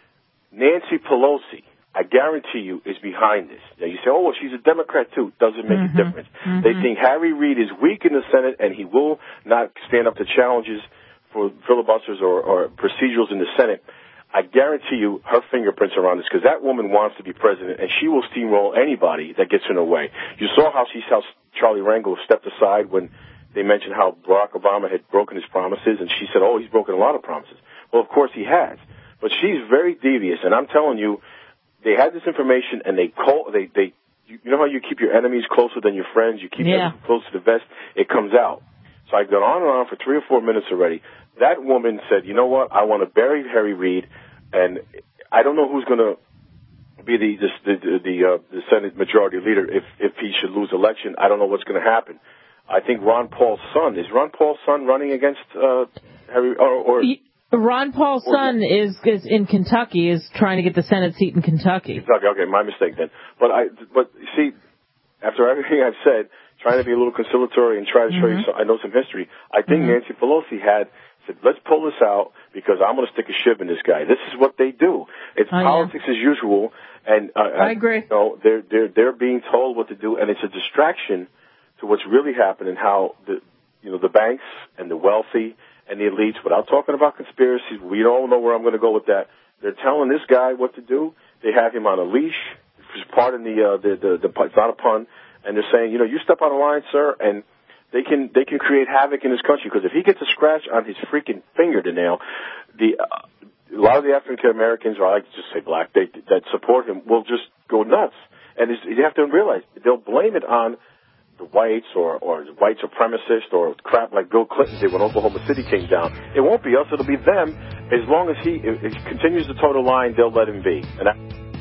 Nancy Pelosi, I guarantee you, is behind this. Now you say, oh, well, she's a Democrat too. Doesn't make mm-hmm. a difference. Mm-hmm. They think Harry Reid is weak in the Senate and he will not stand up to challenges for filibusters or, or procedurals in the Senate. I guarantee you her fingerprints are on this because that woman wants to be president and she will steamroll anybody that gets in her way. You saw how she how Charlie Rangel stepped aside when they mentioned how Barack Obama had broken his promises, and she said, oh, he's broken a lot of promises. Well, of course he has. But she's very devious, and I'm telling you, they had this information, and they call, they, they, you know how you keep your enemies closer than your friends? You keep yeah. them close to the vest? It comes out. So I've gone on and on for three or four minutes already. That woman said, you know what, I want to bury Harry Reid, and I don't know who's going to be the, the, the, the, uh, the Senate Majority Leader if, if he should lose election. I don't know what's going to happen. I think Ron Paul's son, is Ron Paul's son running against uh, Harry, or, or Ron Paul's or, son is, is in Kentucky, is trying to get the Senate seat in Kentucky. Kentucky, okay, my mistake then. But I, but see, after everything I've said, trying to be a little conciliatory and try to show mm-hmm. you some, I know some history, I think mm-hmm. Nancy Pelosi had said, let's pull this out because I'm going to stick a shiv in this guy. This is what they do. It's oh, politics yeah. as usual, and uh, I agree. You know, they're they're they're being told what to do, and it's a distraction to what's really happening, how the, you know, the banks and the wealthy and the elites, without talking about conspiracies, we all know where I'm going to go with that. They're telling this guy what to do. They have him on a leash. Pardon the, uh, the, the, the, it's not a pun. And they're saying, you know, you step out of line, sir, and they can, they can create havoc in this country. Because if he gets a scratch on his freaking fingernail, the, uh, a lot of the African Americans, or I like to just say black, they, that support him will just go nuts. And it's, you have to realize they'll blame it on the whites or, or white supremacists or crap like Bill Clinton did when Oklahoma City came down. It won't be us, it'll be them. As long as he if, if he continues to toe the line, they'll let him be. And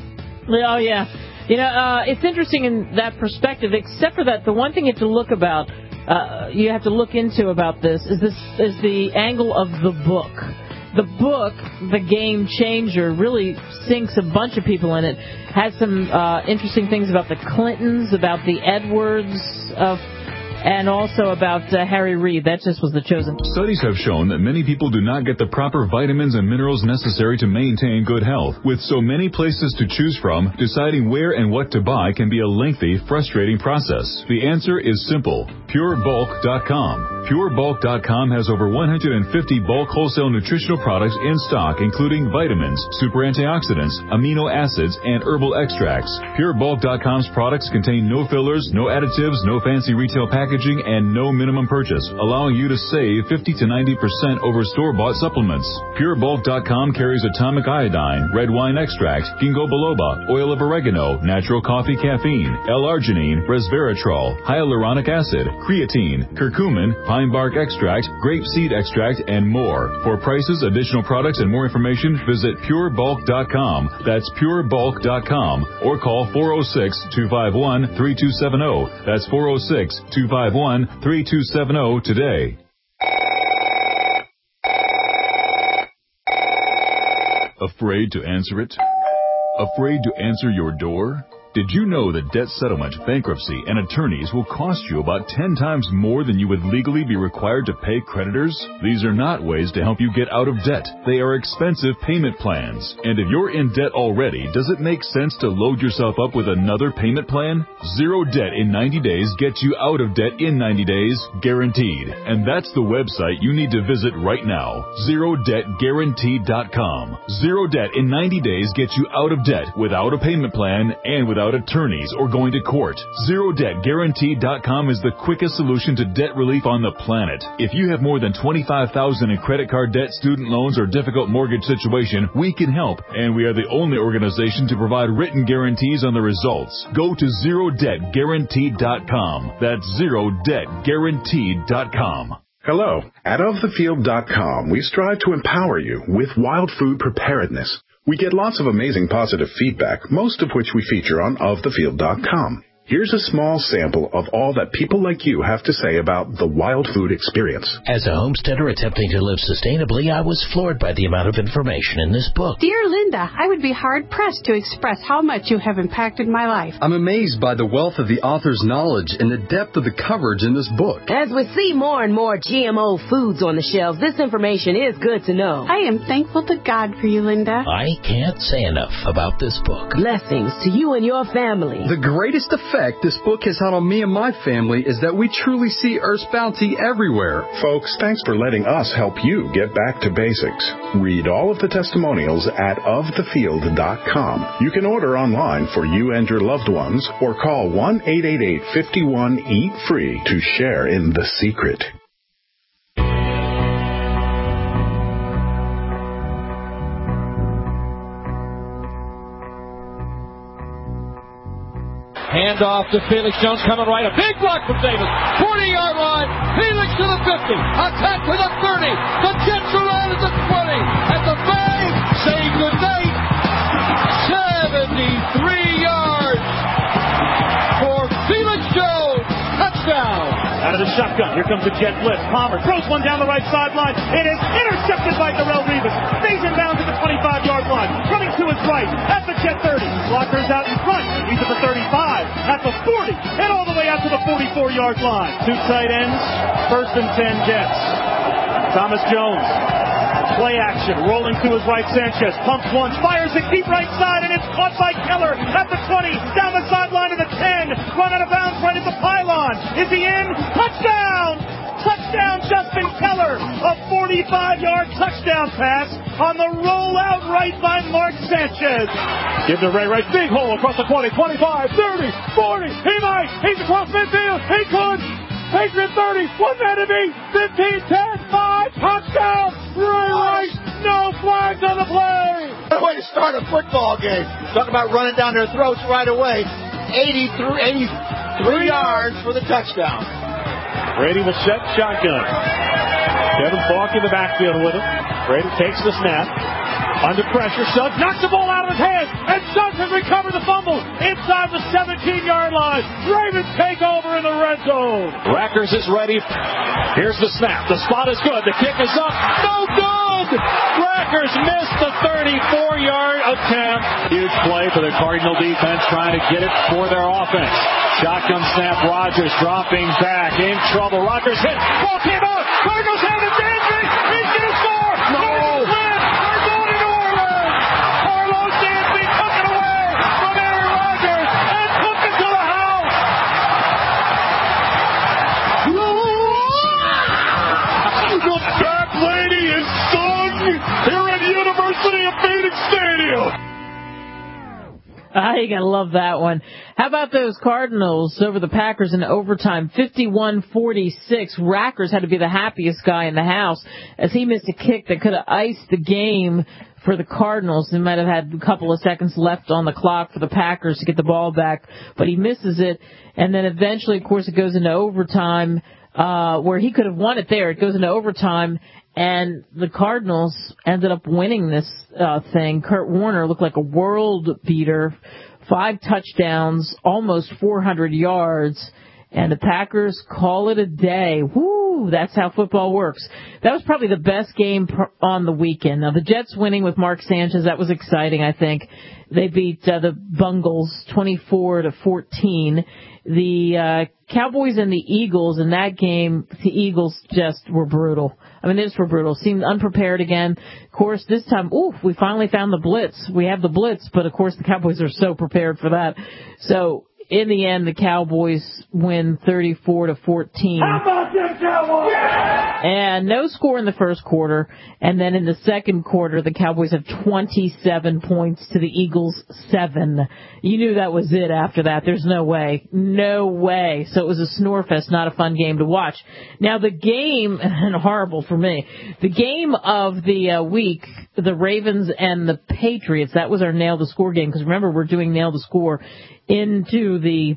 I- oh, yeah. You know, uh, it's interesting in that perspective, except for that, the one thing you have to look about, uh, you have to look into about this is this is the angle of the book. The book, The Game Changer, really sinks a bunch of people in it. Has some uh, interesting things about the Clintons, about the Edwards, uh, and also about uh, Harry Reid. That just was the chosen. Studies have shown that many people do not get the proper vitamins and minerals necessary to maintain good health. With so many places to choose from, deciding where and what to buy can be a lengthy, frustrating process. The answer is simple. Pure Bulk dot com. Pure Bulk dot com has over one hundred fifty bulk wholesale nutritional products in stock, including vitamins, super antioxidants, amino acids, and herbal extracts. Pure Bulk dot com's products contain no fillers, no additives, no fancy retail packaging, and no minimum purchase, allowing you to save fifty to ninety percent over store-bought supplements. Pure Bulk dot com carries atomic iodine, red wine extract, ginkgo biloba, oil of oregano, natural coffee caffeine, L-arginine, resveratrol, hyaluronic acid, creatine, curcumin, pine bark extract, grape seed extract, and more. For prices, additional products, and more information, visit Pure Bulk dot com. That's Pure Bulk dot com. Or call four oh six, two five one, three two seven zero. That's four oh six, two five one, three two seven zero today. Afraid to answer it? Afraid to answer your door? Did you know that debt settlement, bankruptcy, and attorneys will cost you about ten times more than you would legally be required to pay creditors? These are not ways to help you get out of debt. They are expensive payment plans. And if you're in debt already, does it make sense to load yourself up with another payment plan? Zero Debt in ninety days gets you out of debt in ninety days, guaranteed. And that's the website you need to visit right now, zero debt guaranteed dot com. Zero Debt in ninety days gets you out of debt without a payment plan and without attorneys or going to court. Zero Debt Guaranteed dot com is the quickest solution to debt relief on the planet. If you have more than twenty-five thousand dollars in credit card debt, student loans, or difficult mortgage situation, we can help, and we are the only organization to provide written guarantees on the results. Go to Zero Debt Guaranteed dot com. That's Zero Debt Guaranteed dot com. Hello. At of the field dot com, we strive to empower you with wild food preparedness. We get lots of amazing positive feedback, most of which we feature on of the field dot com. Here's a small sample of all that people like you have to say about the wild food experience. As a homesteader attempting to live sustainably, I was floored by the amount of information in this book. Dear Linda, I would be hard-pressed to express how much you have impacted my life. I'm amazed by the wealth of the author's knowledge and the depth of the coverage in this book. As we see more and more G M O foods on the shelves, this information is good to know. I am thankful to God for you, Linda. I can't say enough about this book. Blessings to you and your family. The greatest effect this book has had on me and my family is that we truly see Earth's bounty everywhere. Folks, thanks for letting us help you get back to basics. Read all of the testimonials at of the field dot com. You can order online for you and your loved ones or call one eight eight eight, five one, eat free to share in the secret. Hand off to Felix Jones, coming right. A big block from Davis. forty-yard line. Felix to the fifty. Attack to the thirty. The Jets are out at the twenty. At the five. Say goodnight. seventy-three yards for Felix Jones. Touchdown. Out of the shotgun. Here comes the jet blitz. Palmer throws one down the right sideline. It is intercepted by Darrelle Revis. Stays in bounds at the twenty-five-yard line. Running to his right at the Jet thirty. Blockers out in front. He's at the thirty-five, at the forty, and all the way out to the forty-four-yard line. Two tight ends. First and ten Jets. Thomas Jones. Play action. Rolling to his right. Sanchez pumps once. Fires it deep right side, and it's caught by Keller at the twenty. Down the sideline to the ten. Run out of bounds right at the pylon. Is he in? Touchdown! Touchdown, Justin Keller. A forty-five-yard touchdown pass on the rollout right by Mark Sanchez. Give to Ray Rice. Big hole across the twenty, twenty-five, thirty, forty. He might. He's across midfield. He could. Patriot thirty. One man to beat. fifteen, ten, five. Touchdown. Ray Rice. No flags on the play. What a way to start a football game. Talk about running down their throats right away. eighty-three, eighty-three yards for the touchdown. Brady will set shotgun. Kevin Falk in the backfield with him. Brady takes the snap. Under pressure, Suggs knocks the ball out of his hands, and Suggs has recovered the fumble inside the seventeen-yard line. Ravens take over in the red zone. Rackers is ready. Here's the snap. The spot is good. The kick is up. No good! Rackers missed the thirty-four-yard attempt. Huge play for the Cardinal defense trying to get it for their offense. Shotgun snap. Rodgers dropping back. In trouble. Rodgers hit. Ball came out. Cardinals have it. Dansby. He's going to score. No. You gotta love that one. How about those Cardinals over the Packers in overtime? fifty-one forty-six. Rackers had to be the happiest guy in the house as he missed a kick that could have iced the game for the Cardinals. They might have had a couple of seconds left on the clock for the Packers to get the ball back, but he misses it. And then eventually, of course, it goes into overtime, uh, where he could have won it there. It goes into overtime, and the Cardinals ended up winning this uh, thing. Kurt Warner looked like a world beater. Five touchdowns, almost four hundred yards, and the Packers call it a day. Woo, that's how football works. That was probably the best game on the weekend. Now, the Jets winning with Mark Sanchez, that was exciting, I think. They beat uh, the Bungles twenty-four to fourteen. The uh, Cowboys and the Eagles in that game, the Eagles just were brutal. I mean, they just were brutal. Seemed unprepared again. Of course, this time, oof, we finally found the blitz. We have the blitz, but of course the Cowboys are so prepared for that. So, in the end, the Cowboys win thirty-four to fourteen. How about them Cowboys? Yeah! And no score in the first quarter. And then in the second quarter, the Cowboys have twenty-seven points to the Eagles seven. You knew that was it after that. There's no way. No way. So it was a snore fest, not a fun game to watch. Now the game, and horrible for me, the game of the uh, week, the Ravens and the Patriots, that was our Nail the Score game. Because remember, we're doing Nail the Score into the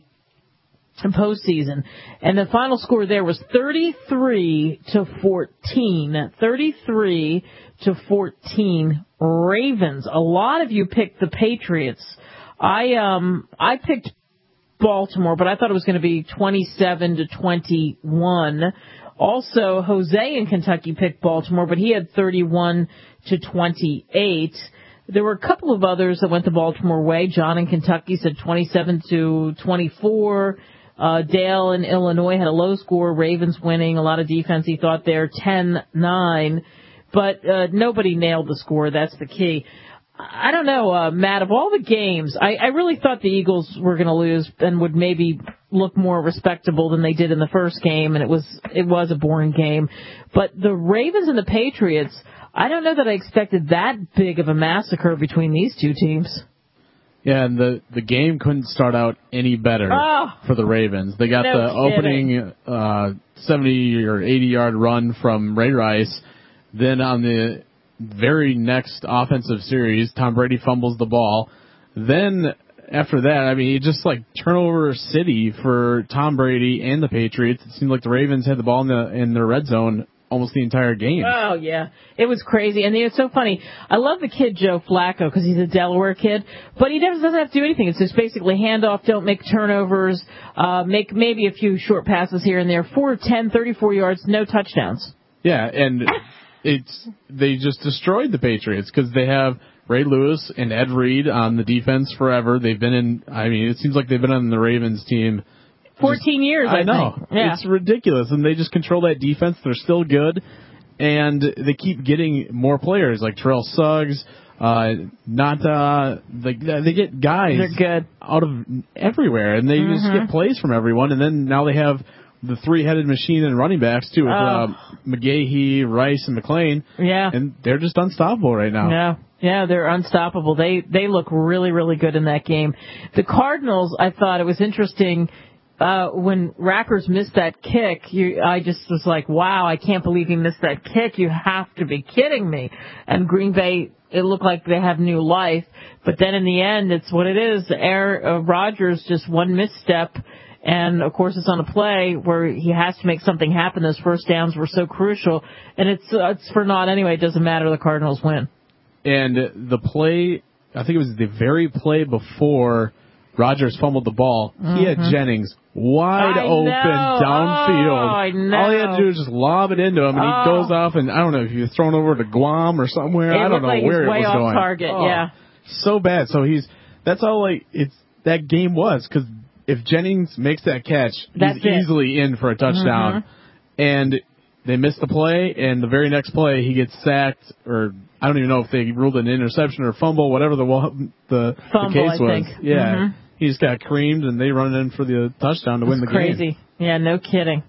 postseason. And the final score there was thirty-three to fourteen. thirty-three to fourteen. Ravens. A lot of you picked the Patriots. I um I picked Baltimore, but I thought it was going to be twenty-seven to twenty-one. Also, Jose in Kentucky picked Baltimore, but he had thirty-one to twenty-eight. There were a couple of others that went the Baltimore way. John in Kentucky said twenty-seven to twenty-four. Uh, Dale in Illinois had a low score. Ravens winning. A lot of defense he thought there. ten nine. But uh, nobody nailed the score. That's the key. I don't know, uh, Matt, of all the games, I, I really thought the Eagles were going to lose and would maybe look more respectable than they did in the first game, and it was it was a boring game. But the Ravens and the Patriots, I don't know that I expected that big of a massacre between these two teams. Yeah, and the, the game couldn't start out any better oh, for the Ravens. They got no the kidding. opening uh, seventy or eighty-yard run from Ray Rice. Then on the very next offensive series, Tom Brady fumbles the ball. Then after that, I mean, it just like turnover city for Tom Brady and the Patriots. It seemed like the Ravens had the ball in the in their red zone almost the entire game. Oh, yeah. It was crazy. And it's so funny. I love the kid Joe Flacco because he's a Delaware kid, but he doesn't have to do anything. It's just basically hand off, don't make turnovers, uh, make maybe a few short passes here and there. four of ten, thirty-four yards, no touchdowns. Yeah, and it's they just destroyed the Patriots because they have Ray Lewis and Ed Reed on the defense forever. They've been in, I mean, it seems like they've been on the Ravens team fourteen just, years, I, I know. think. Yeah. It's ridiculous, and they just control that defense. They're still good, and they keep getting more players like Terrell Suggs. Uh, not uh, they, they get guys They're good. out of everywhere, and they mm-hmm. just get plays from everyone. And then now they have the three-headed machine and running backs too with oh. uh, McGahee, Rice, and McClain. Yeah, and they're just unstoppable right now. Yeah. Yeah, they're unstoppable. They they look really, really good in that game. The Cardinals, I thought it was interesting. Uh, when Rackers missed that kick, you, I just was like, wow, I can't believe he missed that kick. You have to be kidding me. And Green Bay, it looked like they have new life. But then in the end, it's what it is. Aaron uh, Rodgers, just one misstep. And, of course, it's on a play where he has to make something happen. Those first downs were so crucial. And it's, uh, it's for naught anyway. It doesn't matter. The Cardinals win. And the play, I think it was the very play before Rodgers fumbled the ball, mm-hmm. he had Jennings wide I open know. downfield. Oh, I know. All he had to do was just lob it into him, and oh. he goes off, and I don't know if he was thrown over to Guam or somewhere. It I don't know like where it way was off going. Target, oh, yeah. So bad. So he's that's all like it's that game was because if Jennings makes that catch, That's he's it. easily in for a touchdown. Mm-hmm. And they missed the play, and the very next play he gets sacked, or I don't even know if they ruled an interception or fumble, whatever the the, fumble, the case I was. think. Yeah, mm-hmm. he just got creamed, and they run in for the touchdown to That's win the crazy. game. Crazy. Yeah, no kidding.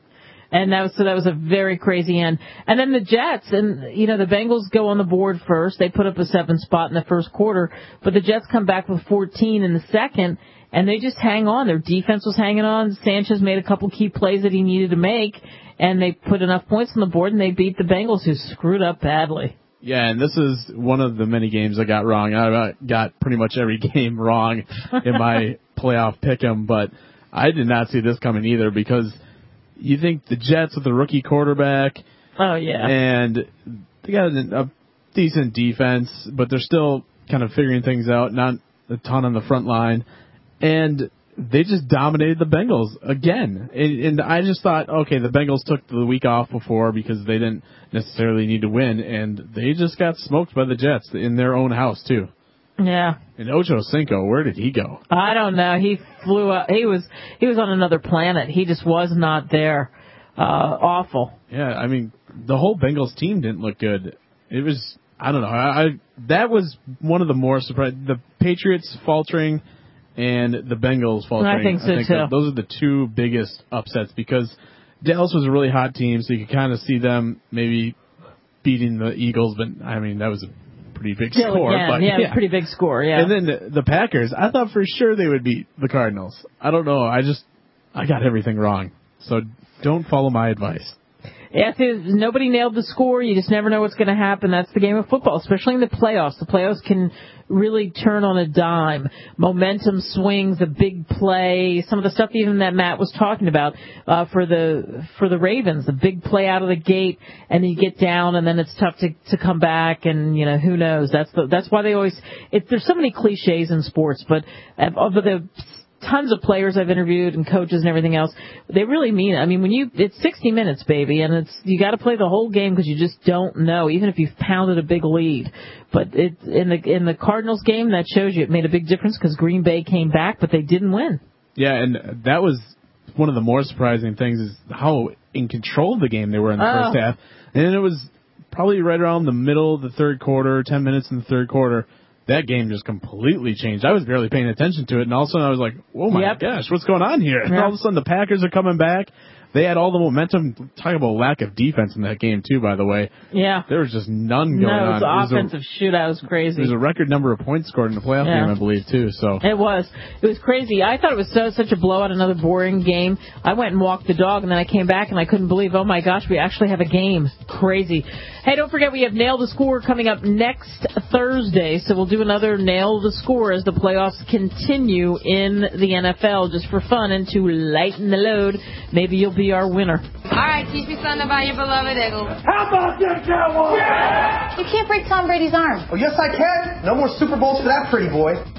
And that was, so that was a very crazy end. And then the Jets, and, you know, the Bengals go on the board first. They put up a seven spot in the first quarter, but the Jets come back with fourteen in the second, and they just hang on. Their defense was hanging on. Sanchez made a couple key plays that he needed to make, and they put enough points on the board, and they beat the Bengals, who screwed up badly. Yeah, and this is one of the many games I got wrong. I got pretty much every game wrong in my playoff pick'em, but I did not see this coming either, because you think the Jets with the rookie quarterback. Oh, yeah. And they got a decent defense, but they're still kind of figuring things out, not a ton on the front line. And they just dominated the Bengals again. And, and I just thought, okay, the Bengals took the week off before because they didn't necessarily need to win, and they just got smoked by the Jets in their own house, too. Yeah. And Ocho Cinco, where did he go? I don't know. He flew up. He was he was on another planet. He just was not there. Uh, awful. Yeah, I mean, the whole Bengals team didn't look good. It was, I don't know. I, I that was one of the more surprising. The Patriots faltering and the Bengals faltering. I think so, I think too. that those are the two biggest upsets, because Dallas was a really hot team, so you could kind of see them maybe beating the Eagles, but, I mean, that was a pretty big Still score. again, But, yeah, yeah. it was a pretty big score, yeah. And then the, the Packers, I thought for sure they would beat the Cardinals. I don't know. I just, I got everything wrong. So don't follow my advice. Yeah, if nobody nailed the score, you just never know what's going to happen. That's the game of football, especially in the playoffs. The playoffs can really turn on a dime. Momentum swings, a big play, some of the stuff even that Matt was talking about uh, for the for the Ravens, the big play out of the gate, and then you get down, and then it's tough to to come back, and you know who knows. That's the, that's why they always. It, there's so many cliches in sports, but of the tons of players I've interviewed and coaches and everything else, they really mean it. I mean, when you, it's sixty minutes, baby, and it's, you got to play the whole game because you just don't know, even if you've pounded a big lead. But it, in the, in the Cardinals game, that shows you it made a big difference because Green Bay came back, but they didn't win. Yeah, and that was one of the more surprising things is how in control of the game they were in the Oh. first half. And it was probably right around the middle of the third quarter, ten minutes in the third quarter, that game just completely changed. I was barely paying attention to it, and all of a sudden I was like, oh my Yep. gosh, what's going on here? And Yep. all of a sudden the Packers are coming back. They had all the momentum. Talk about lack of defense in that game, too, by the way. Yeah. There was just none going No, it on. was It was a- offensive shootout. It was crazy. It was a record number of points scored in the playoff Yeah. game, I believe, too. So It was. It was crazy. I thought it was so such a blowout, another boring game. I went and walked the dog, and then I came back, and I couldn't believe, oh, my gosh, we actually have a game. Crazy. Hey, don't forget we have Nail the Score coming up next Thursday, so we'll do another Nail the Score as the playoffs continue in the N F L, just for fun and to lighten the load. Maybe you'll be our winner. All right, teach me something about your beloved Eagles. How about them Cowboys? Yeah! You can't break Tom Brady's arm. Oh, yes, I can. No more Super Bowls for that pretty boy.